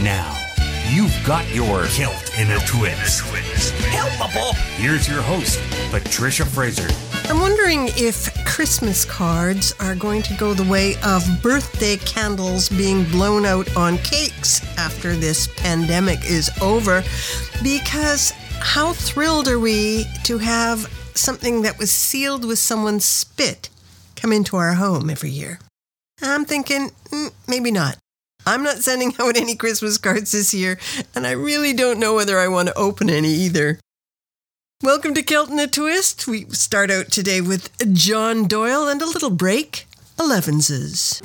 And now, you've got your Kilt in a Twist. Helpable! Here's your host, Patricia Fraser. I'm wondering if Christmas cards are going to go the way of birthday candles being blown out on cakes after this pandemic is over, because how thrilled are we to have something that was sealed with someone's spit come into our home every year? I'm thinking, maybe not. I'm not sending out any Christmas cards this year, and I really don't know whether I want to open any either. Welcome to Kilt in a Twist. We start out today with John Doyle and a little break, 11s.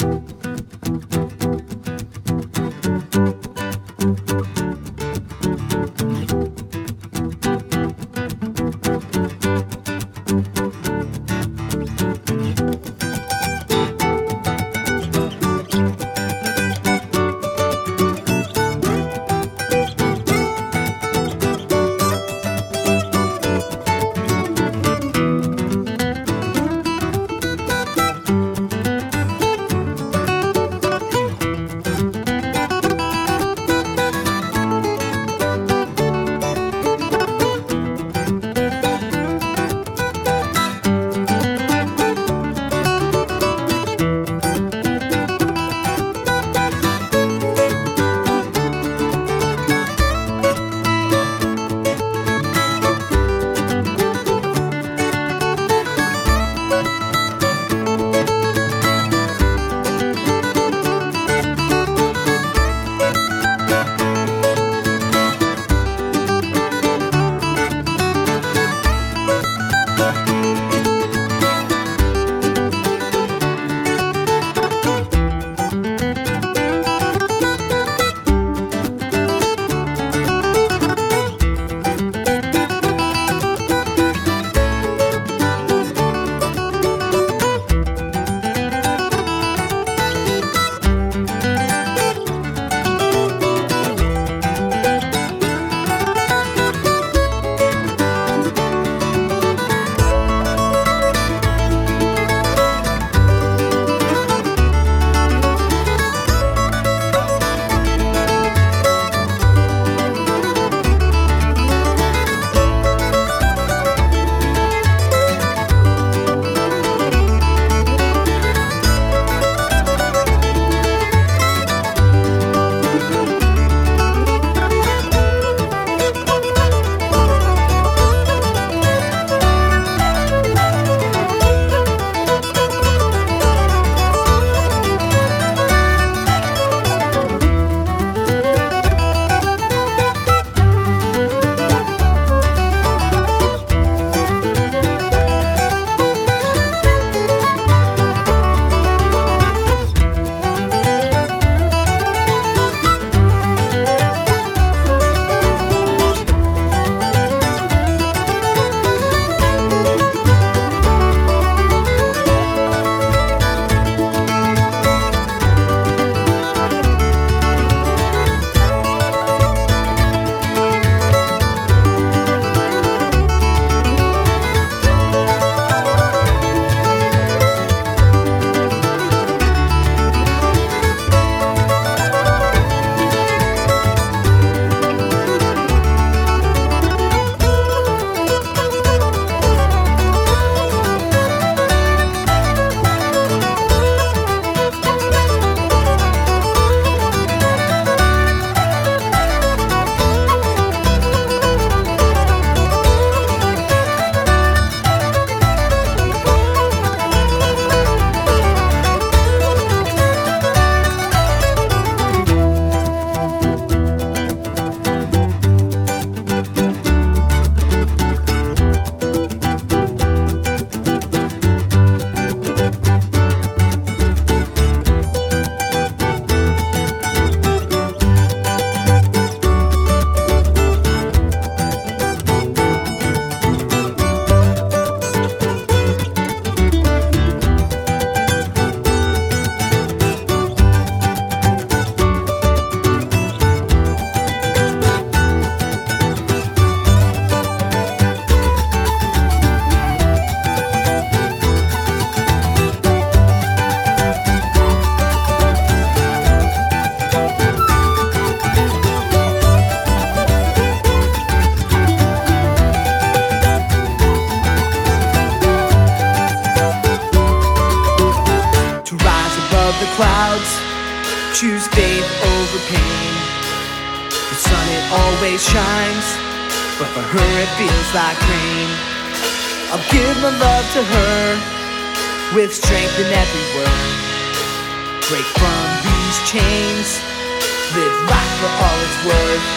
faith over pain. The sun, it always shines, but for her it feels like rain. I'll give my love to her with strength in every word. Break from these chains, live life for all it's worth.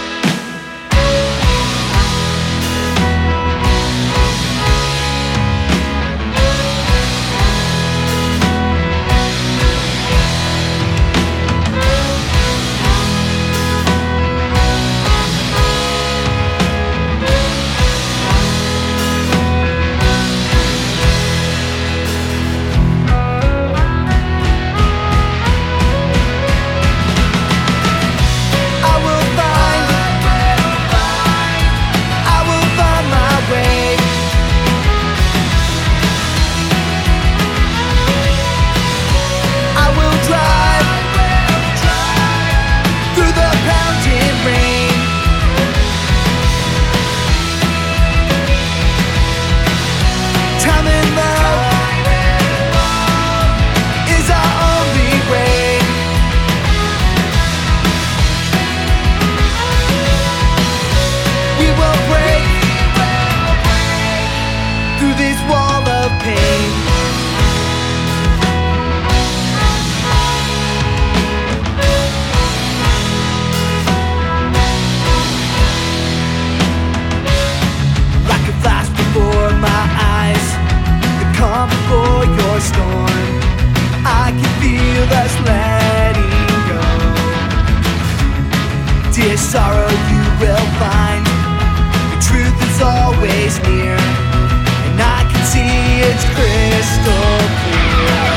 Sorrow, you will find the truth is always near, and I can see it's crystal clear.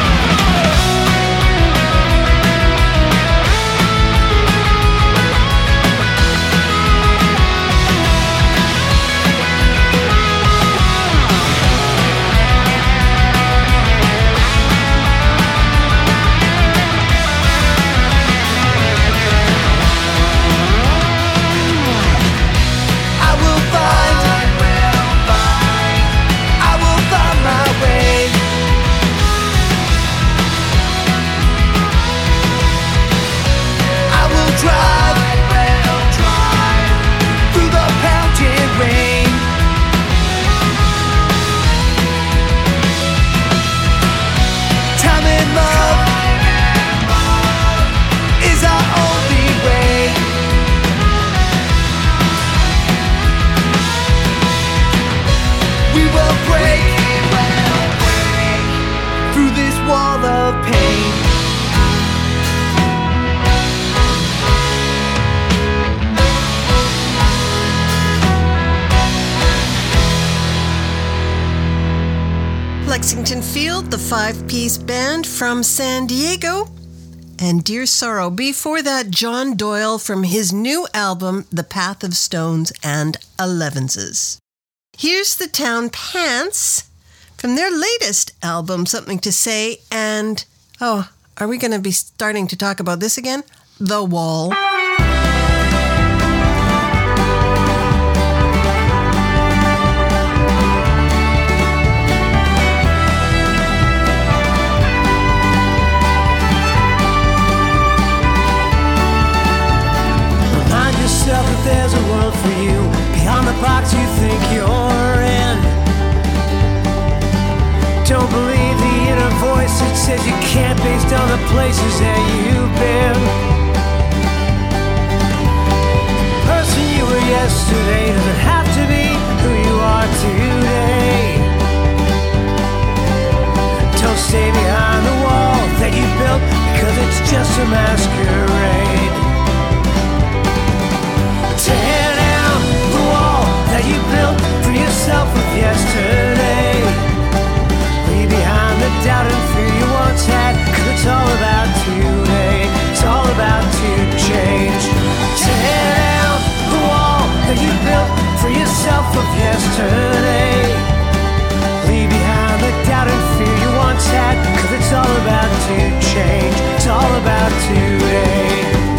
Lexington Field, the 5-piece band from San Diego, and Dear Sorrow. Before that, John Doyle from his new album, The Path of Stones and Elevenses. Here's the Town Pants from their latest album, Something to Say, and, are we going to be starting to talk about this again? The Wall. That there's a world for you beyond the box you think you're in. Don't believe the inner voice that says you can't based on the places that you've been. The person you were yesterday doesn't have to be who you are today. Don't stay behind the wall that you built because it's just a masquerade. Tear down the wall that you built for yourself with yesterday. Leave behind the doubt and fear you once had, 'cause it's all about today. It's all about to change. Tear down the wall that you built for yourself with yesterday. Leave behind the doubt and fear you once had, 'cause it's all about to change. It's all about today.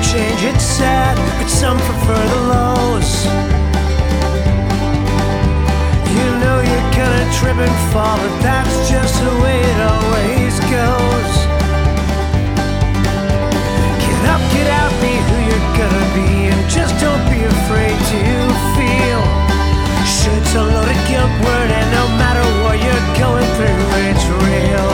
change, it's sad, but some prefer the lows. You know you're gonna trip and fall, but that's just the way it always goes. Get up, get out, be who you're gonna be, and just don't be afraid to feel. Should's a loaded guilt word, and no matter what you're going through, it's real.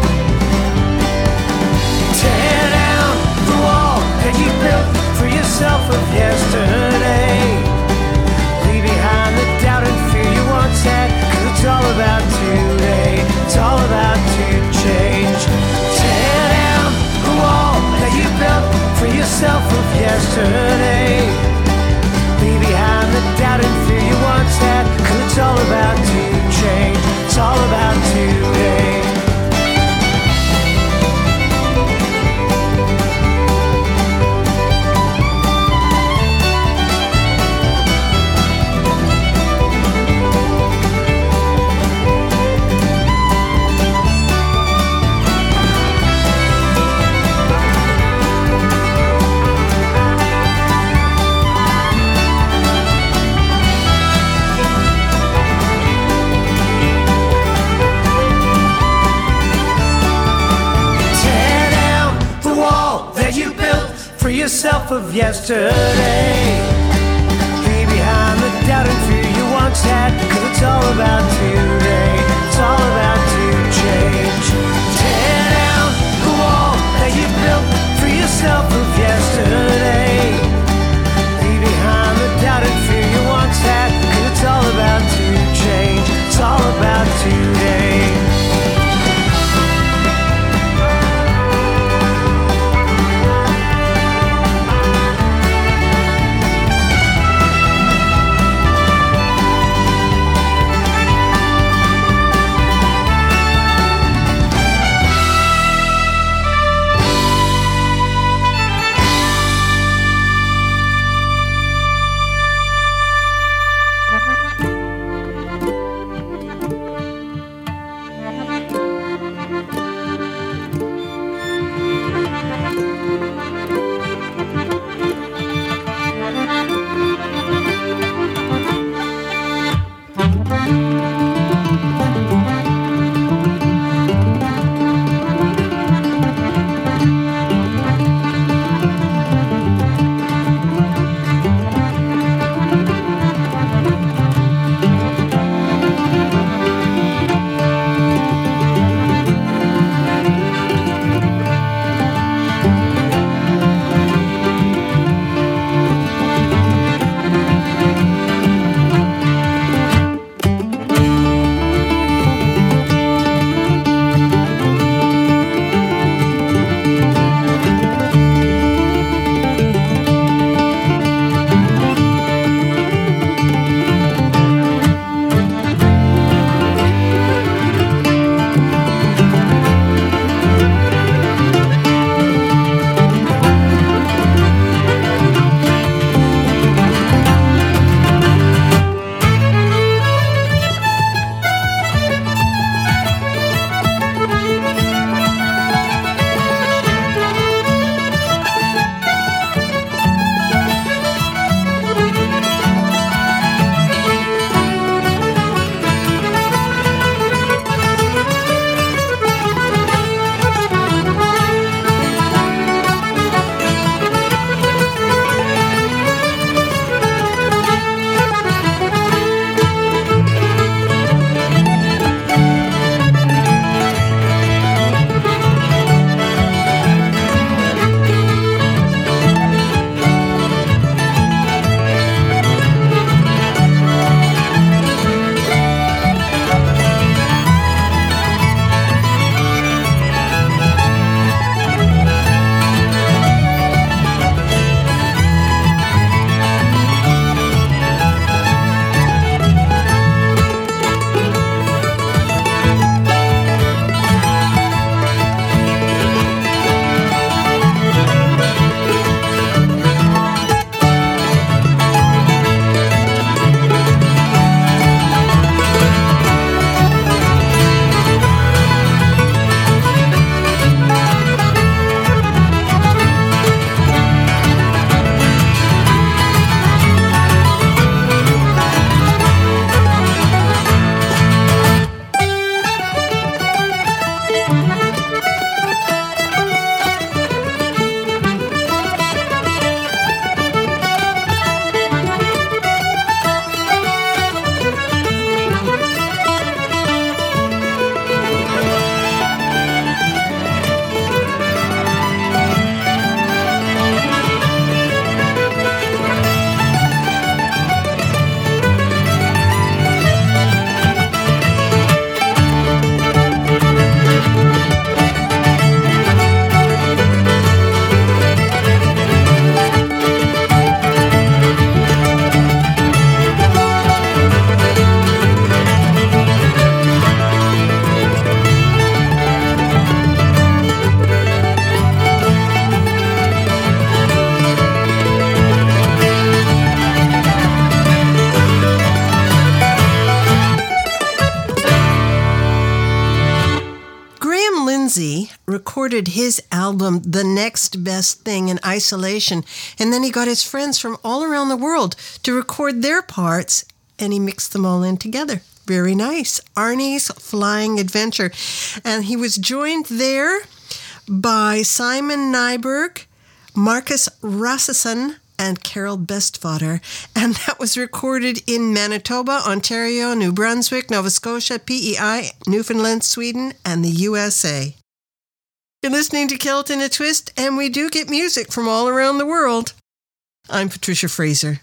Tear down the wall that you built for yourself of yesterday. Leave behind the doubt and fear you once had, 'cause it's all about today. It's all about to change. Tear down the wall that you built for yourself of yesterday. Leave behind the doubt and fear you once had, 'cause it's all about to change. It's all about today. Yourself of yesterday. Leave behind the doubt and fear you once had, 'cause it's all about today. It's all about to change. Tear down the wall that you built for yourself of yesterday. Leave behind the doubt and fear you once had, 'cause it's all about to change. It's all about today. recorded his album, The Next Best Thing, in isolation. And then he got his friends from all around the world to record their parts, and he mixed them all in together. Very nice. Arnie's Flying Adventure. And he was joined there by Simon Nyberg, Marcus Rasmussen, and Carol Bestvater. And that was recorded in Manitoba, Ontario, New Brunswick, Nova Scotia, PEI, Newfoundland, Sweden, and the USA. You're listening to Kilt in a Twist, and we do get music from all around the world. I'm Patricia Fraser.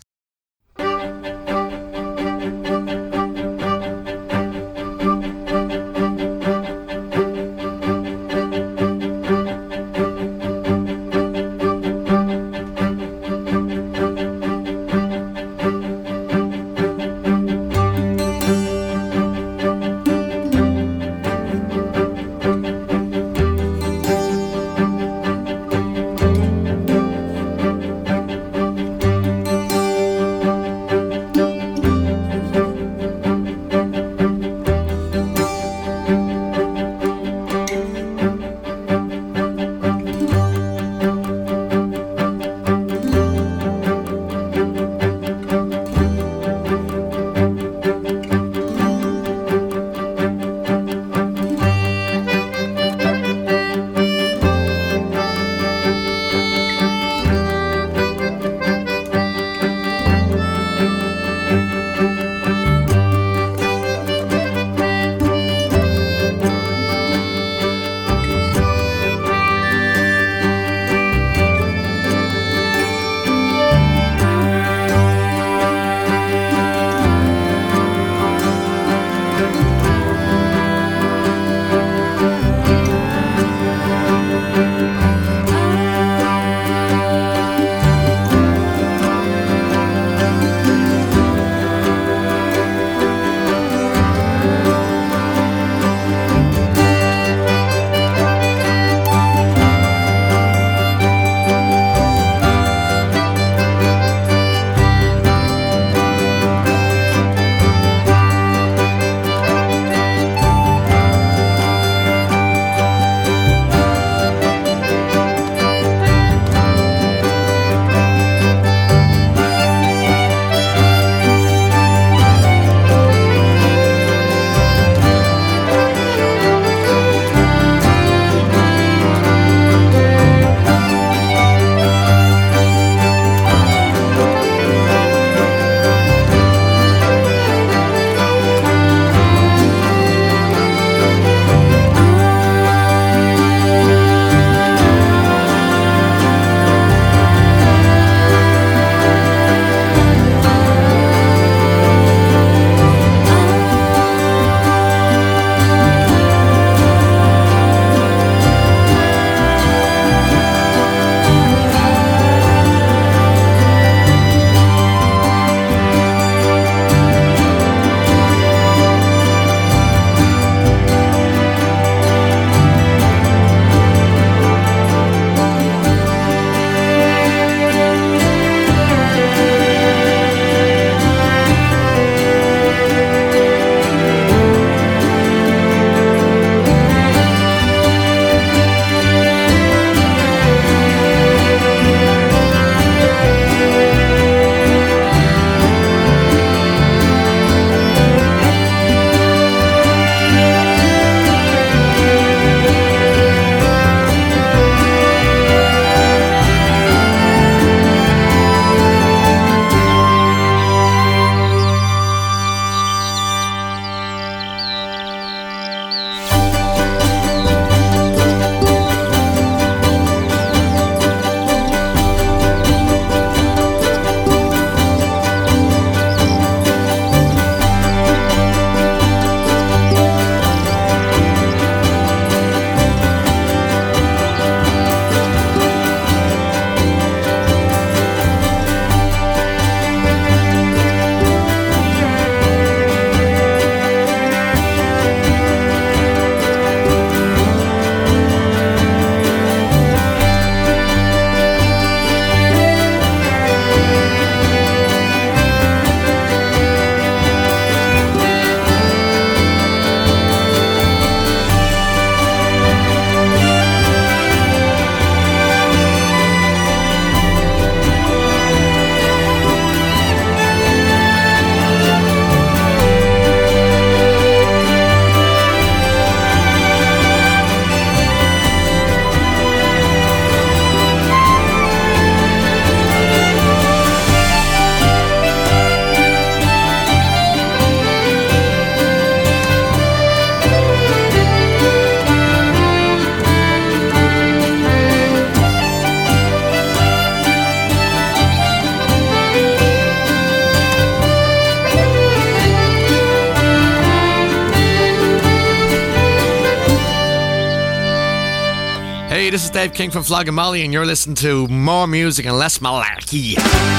this is Dave King from Flogging Molly, and you're listening to more music and less malarkey.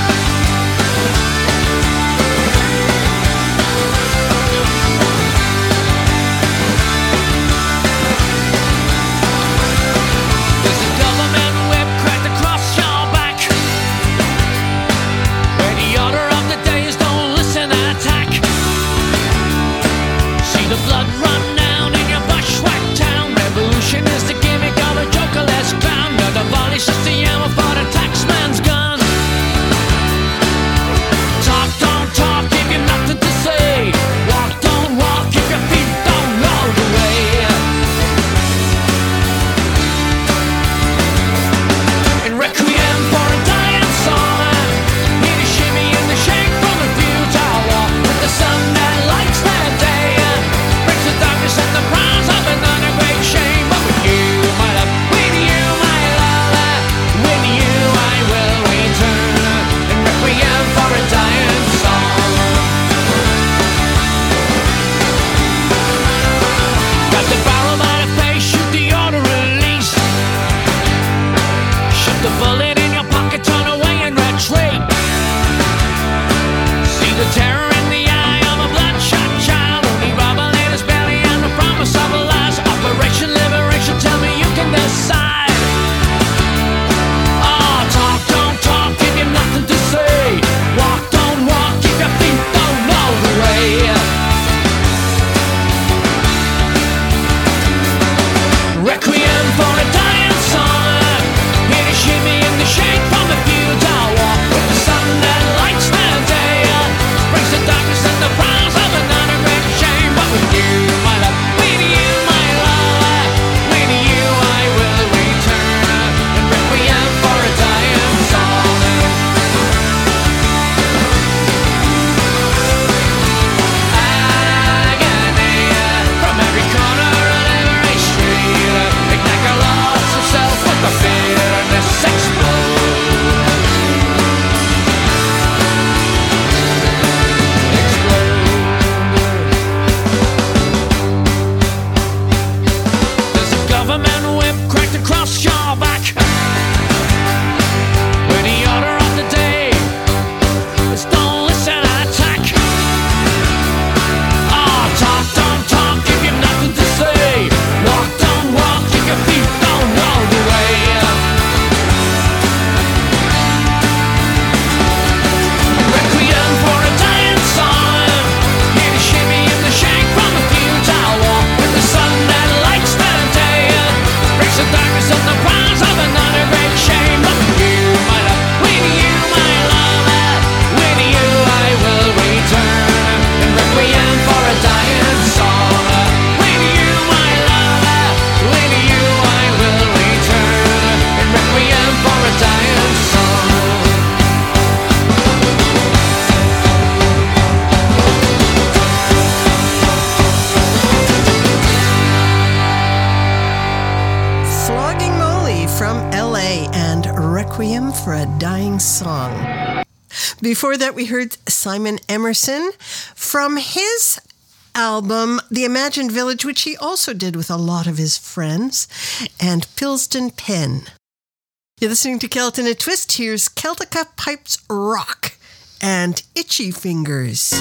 Before that, we heard Simon Emerson from his album, The Imagined Village, which he also did with a lot of his friends, and Pilsden Pen. You're listening to Celt in a Twist. Here's Celtica Pipes Rock and Itchy Fingers.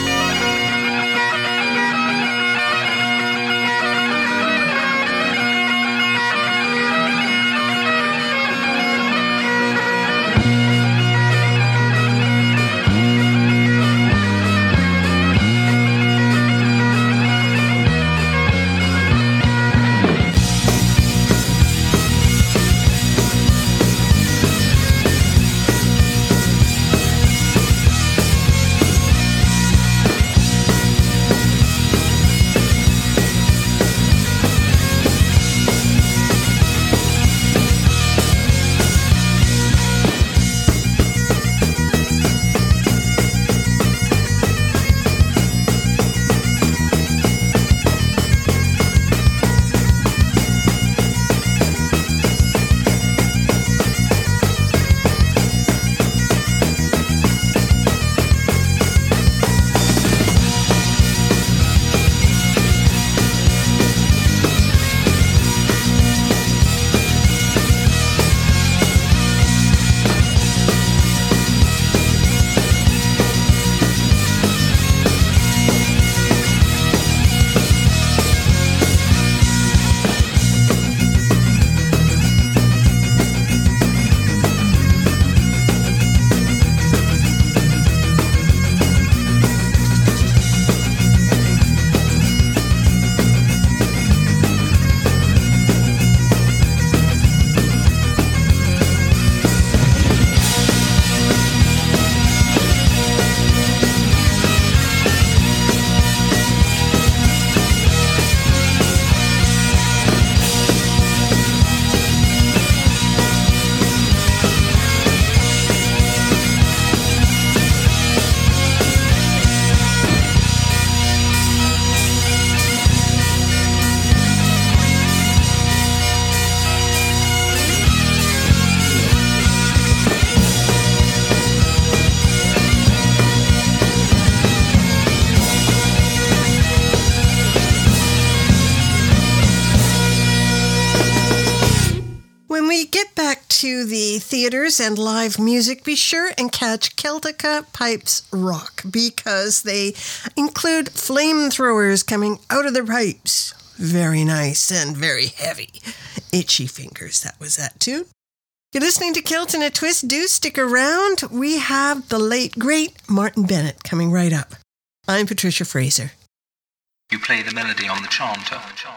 get back to the theaters and live music, be sure and catch Celtica Pipes Rock because they include flamethrowers coming out of their pipes. Very nice and very heavy. Itchy Fingers, that was that tune. You're listening to Kilt in a Twist. Do stick around. We have the late, great Martin Bennett coming right up. I'm Patricia Fraser. You play the melody on the chanter.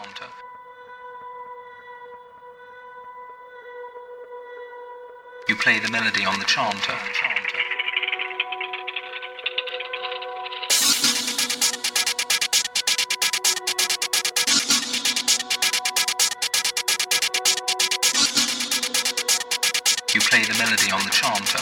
You play the melody on the chanter. You play the melody on the chanter.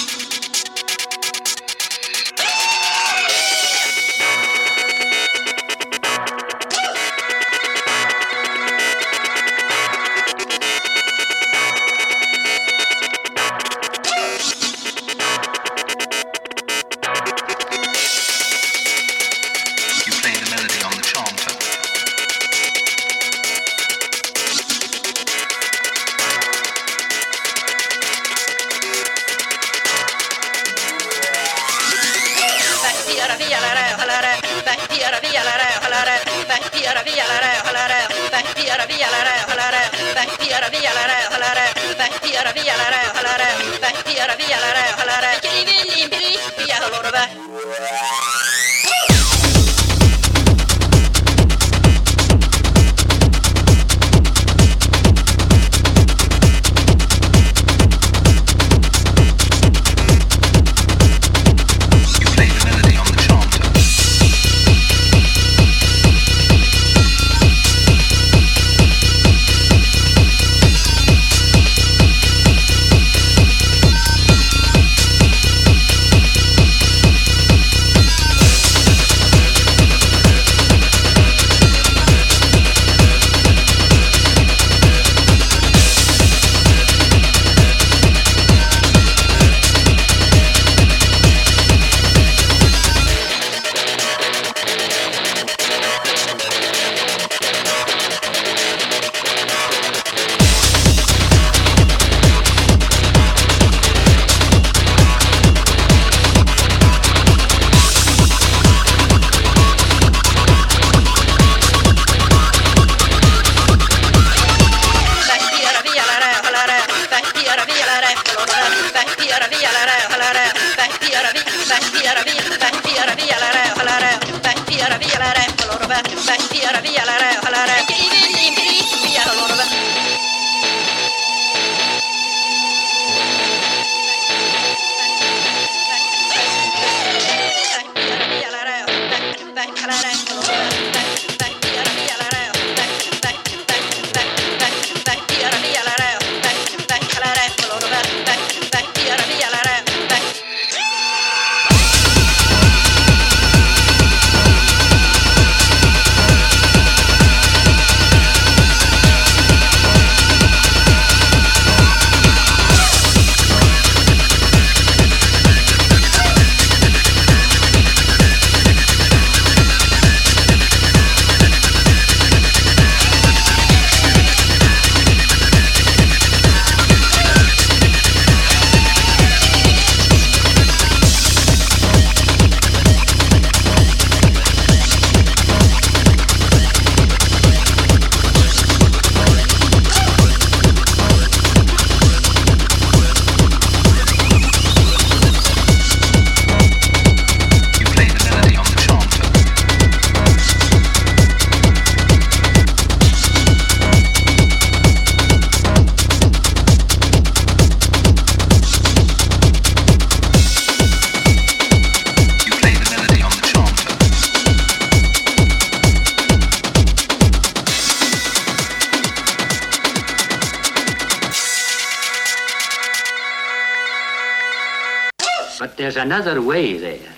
But there's another way there.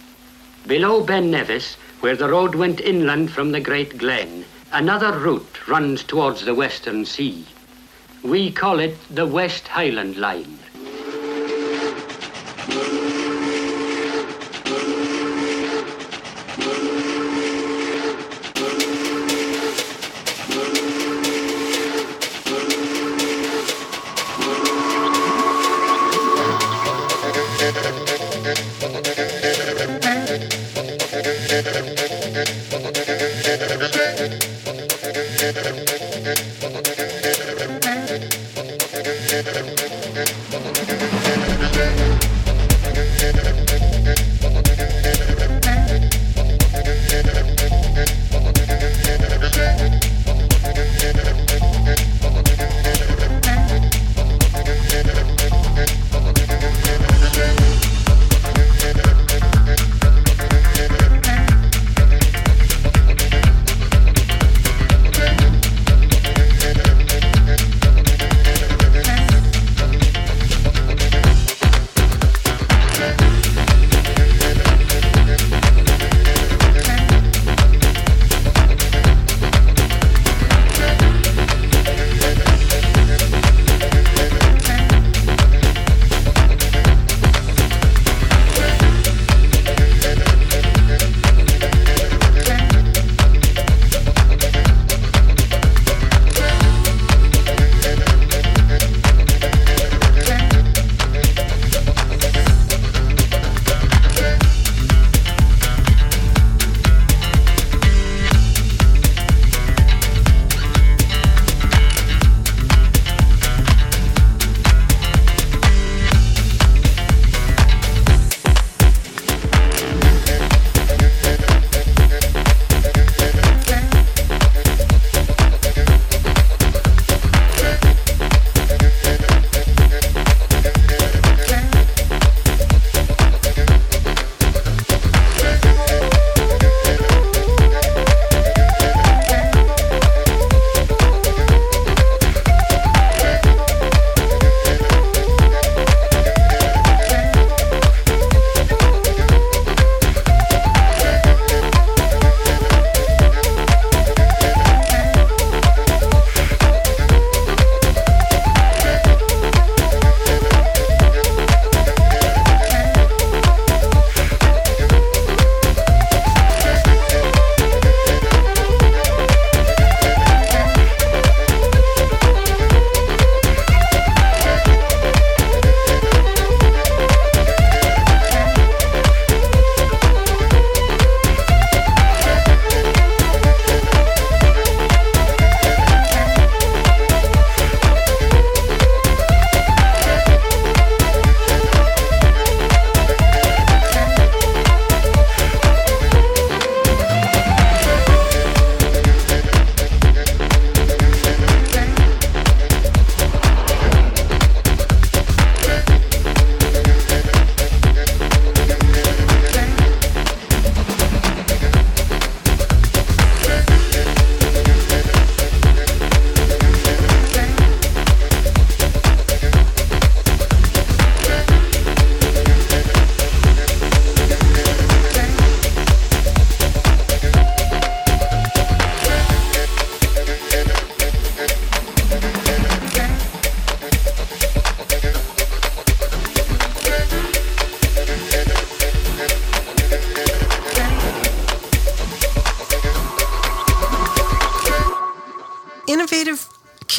Below Ben Nevis, where the road went inland from the Great Glen, another route runs towards the Western Sea. We call it the West Highland Line.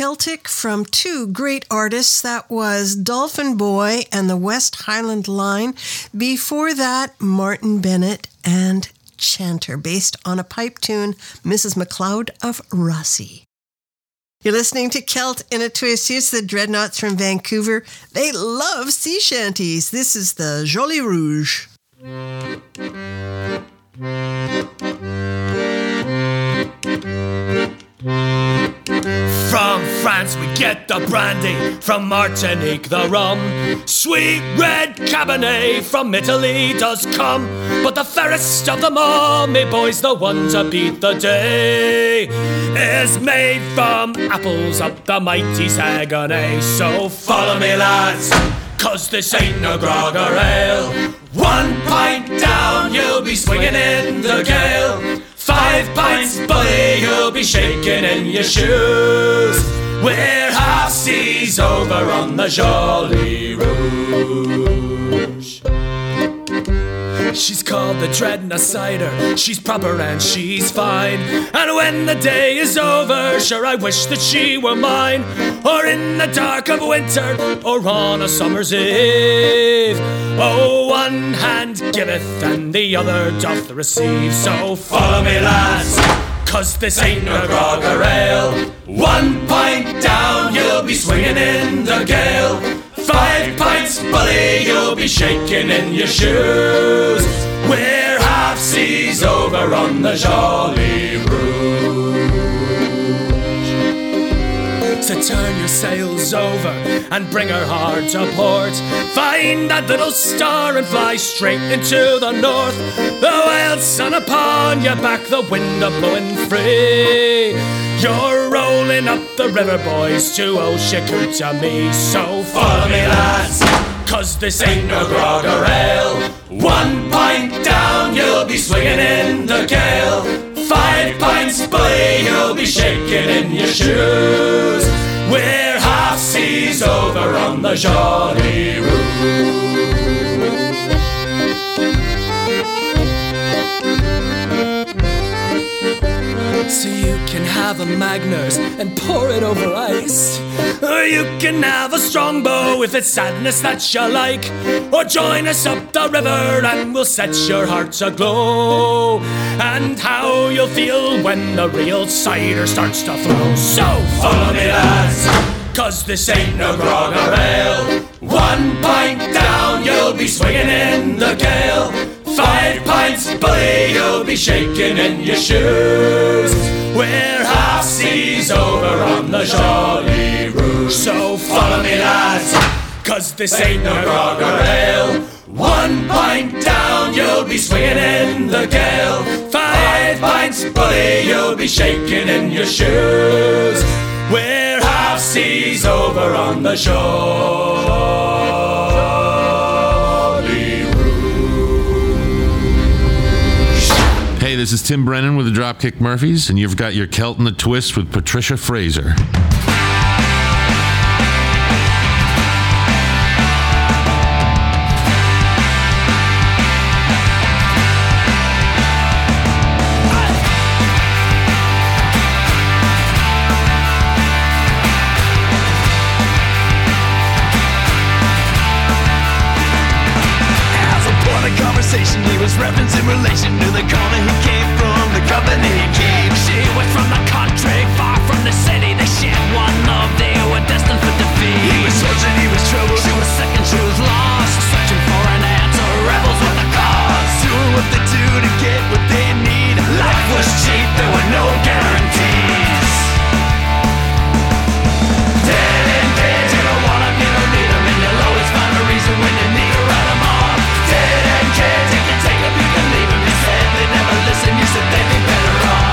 Celtic from two great artists. That was Dolphin Boy and the West Highland Line. Before that, Martin Bennett and Chanter, based on a pipe tune, Mrs. MacLeod of Rossi. You're listening to Celt in a Twist. Here's the Dreadnoughts from Vancouver. They love sea shanties. This is the Joli Rouge. From France we get the brandy, from Martinique the rum. Sweet red Cabernet from Italy does come. But the fairest of them all, me boys, the one to beat the day, is made from apples up the mighty Saguenay. So follow me, lads, 'cause this ain't no grog or ale. 1 pint down, you'll be swinging in the gale. 5 pints, buddy, you'll be shaking in your shoes. We're half seas over on the Joli Rouge. She's called the Dreadnought Cider, she's proper and she's fine. And when the day is over, sure I wish that she were mine. Or in the dark of winter, or on a summer's eve. Oh, one hand giveth and the other doth receive. So follow me, lads, 'cause this ain't no grog or ale. 1 pint down, you'll be swinging in the gale. 5 pints, bully, you'll be shaking in your shoes. We're half seas over on the Joli Rouge. So turn your sails over and bring her hard to port. Find that little star and fly straight into the north. The wild sun upon your back, the wind a blowing free. You're rolling up the river, boys, to Old Chicoutimi. So follow me, lads, 'cause this ain't no grog or ale. 1 pint down, you'll be swinging in the gale. 5 pints, boy, you'll be shaking in your shoes. We're half seas over on the Joli Rouge. So you can have a Magners and pour it over ice, or you can have a Strongbow if it's sadness that you like. Or join us up the river and we'll set your hearts aglow. And how you'll feel when the real cider starts to flow. So follow me, lads, 'cause this ain't no grog or ale. 1 pint down, you'll be swinging in the gale. 5 pints, bully, you'll be shaking in your shoes. We're half seas over on the Joli Rouge. So follow me, lads, 'cause this ain't no grog or ale. 1 pint down, you'll be swinging in the gale. 5 pints, bully, you'll be shaking in your shoes. We're half seas over on the Joli Rouge. Hey, this is Tim Brennan with the Dropkick Murphys, and you've got your Celt in the Twist with Patricia Fraser. He was referenced in relation to the corner he came from, the company he keeps. She was from the country, far from the city. They shared one love, they were destined for defeat. He was searching, he was troubled, she was sick and she was lost, searching for an answer, rebels with a cause. Doing what they do to get what they need. Life was cheap, there were no guarantees. Dead and dead, you don't want them, you don't need them, and you'll always find a reason when you need to write them off. Dead and dead, you can take them, you can leave them. You said they never listen, you said they'd be better off.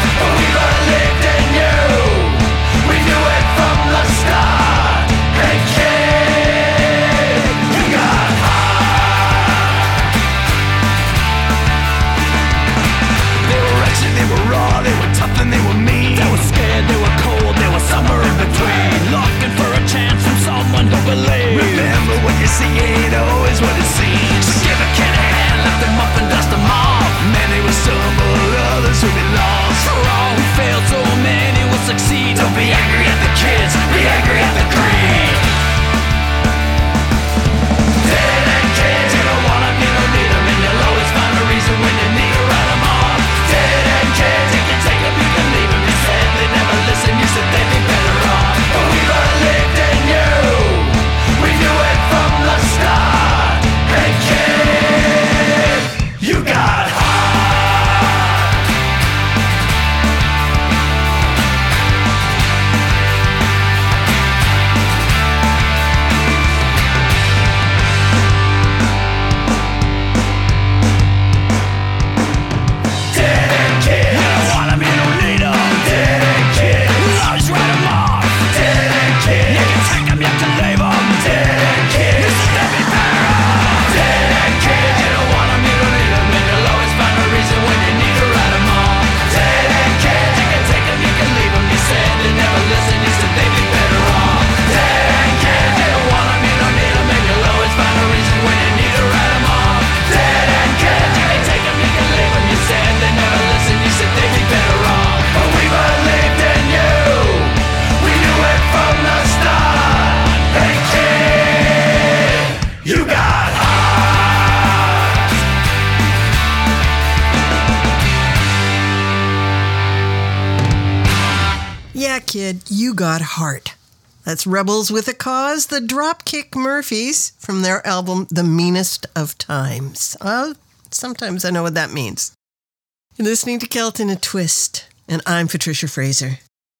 kid, you got heart. That's Rebels with a Cause, the Dropkick Murphys, from their album The Meanest of Times. Sometimes I know what that means. You're listening to Celt in a Twist, and I'm Patricia Fraser.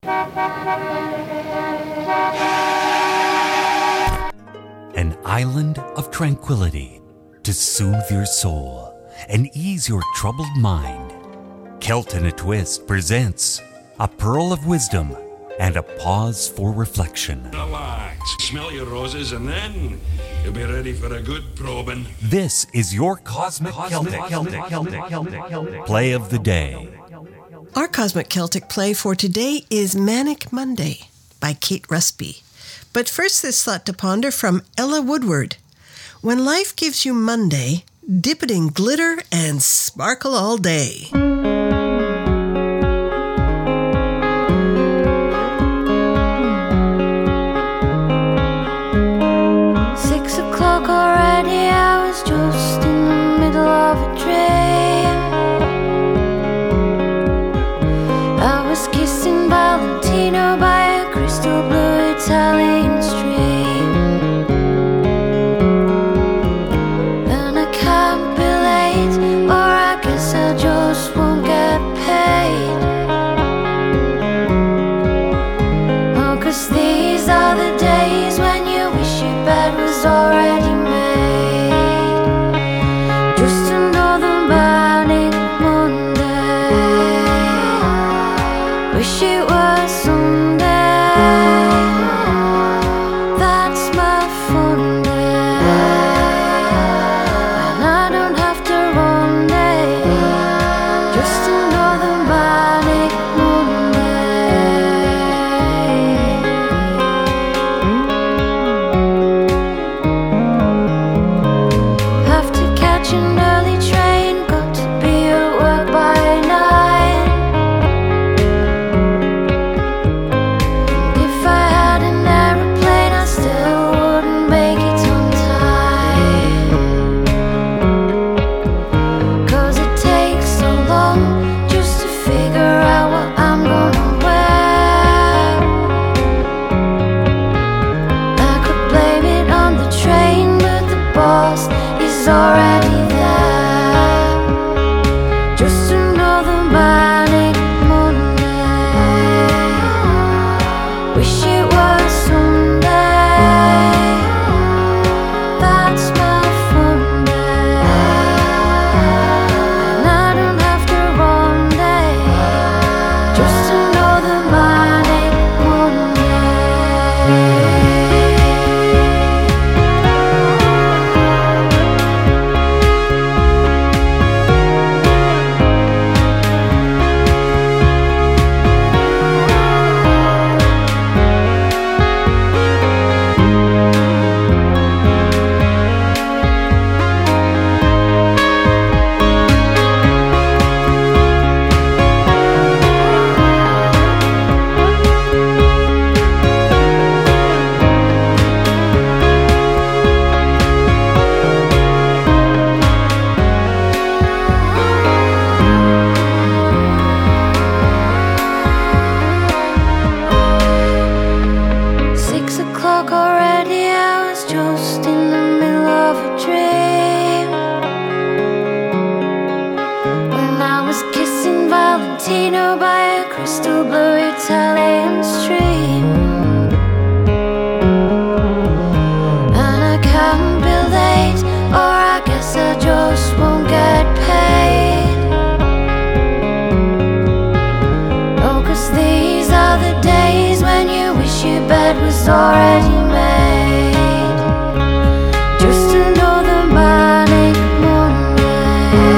An island of tranquility to soothe your soul and ease your troubled mind. Celt in a Twist presents a pearl of wisdom and a pause for reflection. Relax, smell your roses, and then you'll be ready for a good probing. This is your Cosmic Celtic Play of the Day. Our Cosmic Celtic play for today is Manic Monday by Kate Rusby. But first, this thought to ponder from Ella Woodward. When life gives you Monday, dip it in glitter and sparkle all day. 6 o'clock already, I was just in the middle of a dream. I was kissing Valentino by a crystal blue Italian stream. And I can't be late, or I guess I just won't get paid. Oh, 'cause these are the days when you wish your bed was already made. Just another manic Monday. Wish it was Sunday. That's my fun day. And I don't have to run day. Just another manic Have to catch an early train, got to be at work by 9. If I had an aeroplane, I still wouldn't make it on time. 'Cause it takes so long just to figure out what I'm gonna wear. I could blame it on the train, but the boss is already there. Just another manic Monday. Wish it was Sunday. That's my fun day. And I don't have to run day. Just another manic Monday. Was already made. Just another manic Monday.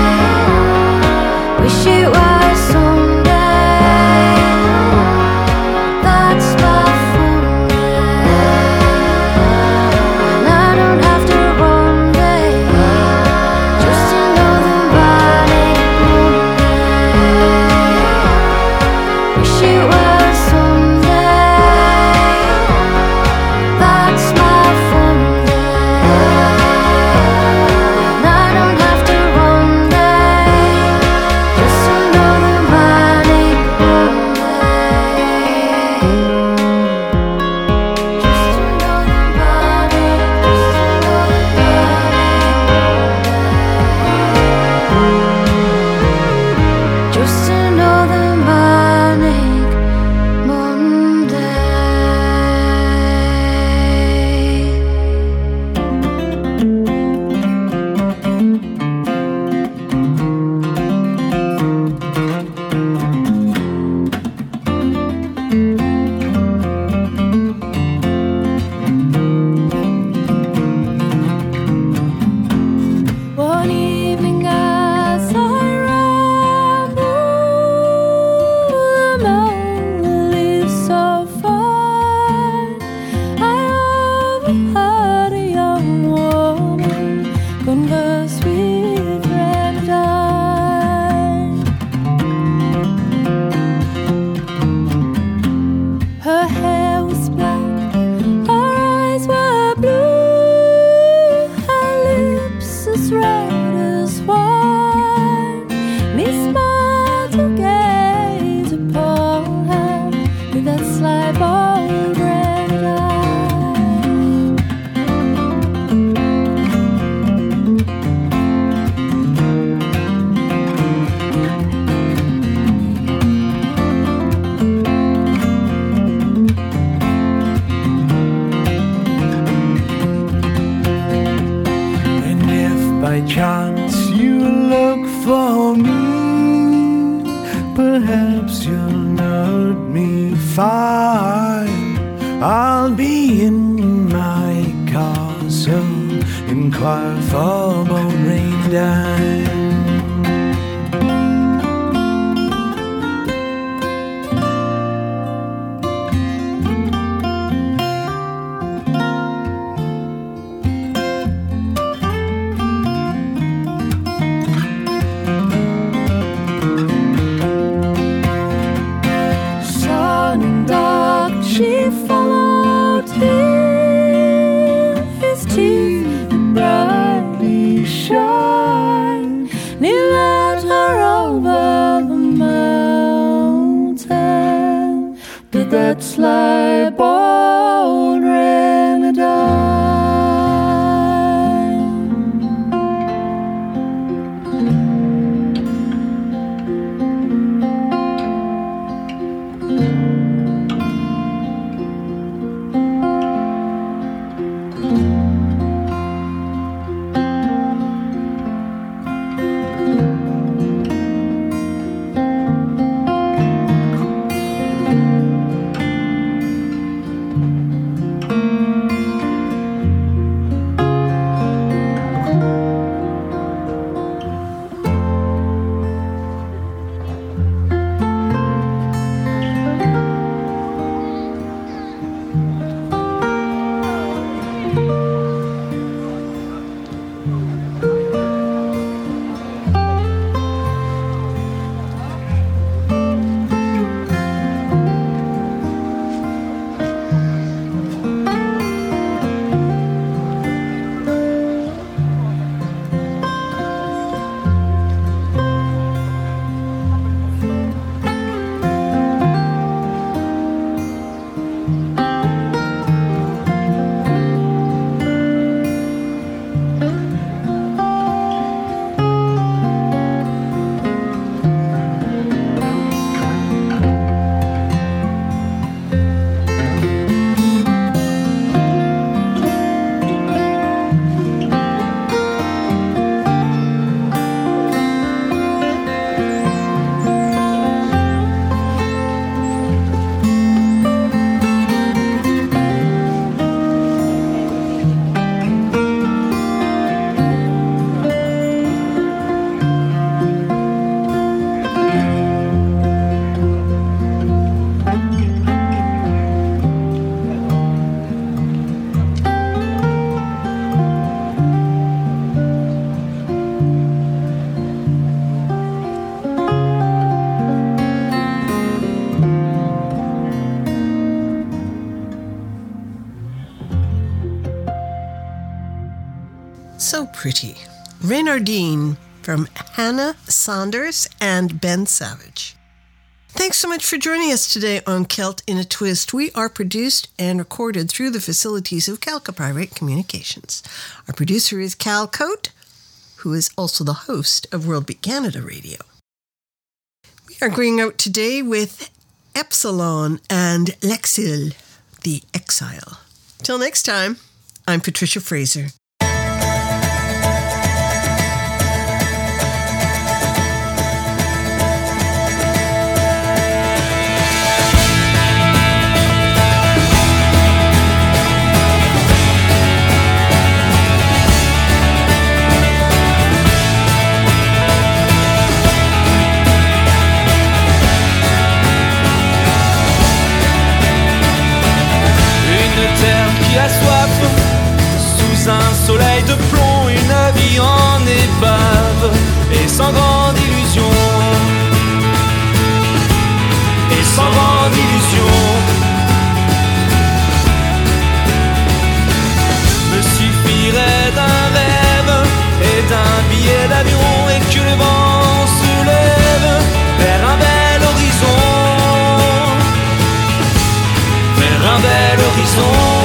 Wish it was Sunday. That's my fun day. And I don't have to run day. Just another manic Monday. Wish it was Sunday. by chance you look for me, perhaps you'll note me fine. I'll be in my castle, inquire for both rain and dime. She followed him, his teeth brightly shine. And he led her over the mountain to that sly bold Renadine. So pretty. Renardine from Hannah Saunders and Ben Savage. Thanks so much for joining us today on Celt in a Twist. We are produced and recorded through the facilities of Calca Private Communications. Our producer is Cal Coate, who is also the host of Worldbeat Canada Radio. We are going out today with Epsilon and Lexil, the Exile. Till next time, I'm Patricia Fraser. Sous un soleil de plomb, une vie en épave, et sans grande illusion, et sans grande illusion. Me suffirait d'un rêve et d'un billet d'avion, et que le vent se lève vers un bel horizon, vers un bel horizon.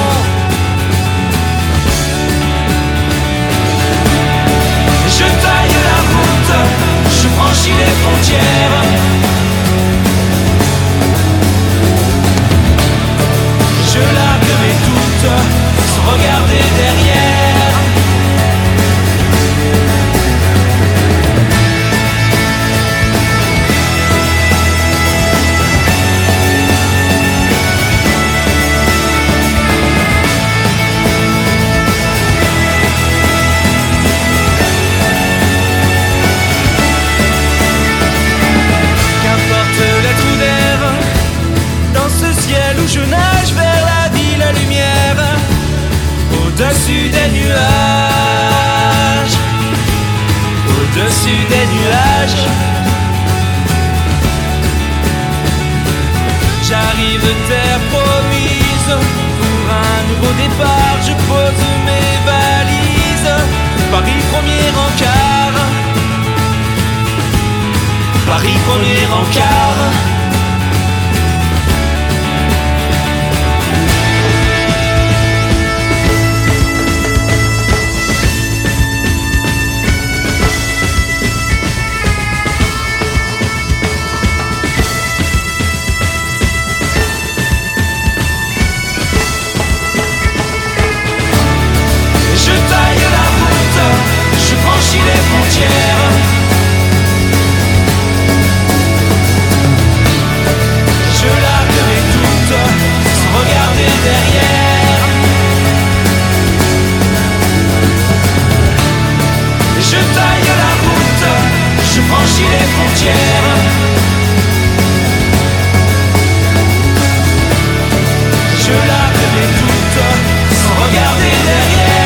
Je taille la route, je franchis les frontières. Je largue mes doutes sans regarder derrière. au-dessus des nuages, au-dessus des nuages. J'arrive terre promise, pour un nouveau départ, je pose mes valises. Paris premier encart, Paris premier encart. Les frontières, je larguerai toutes sans regarder derrière. Je taille la route, je franchis les frontières. Je larguerai toutes sans regarder derrière.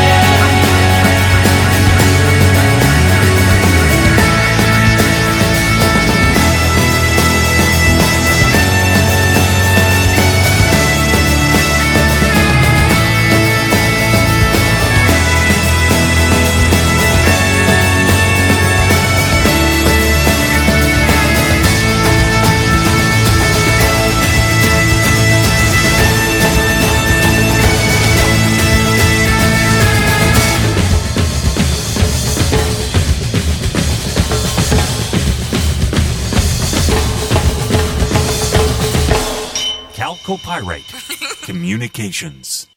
Copyright Communications.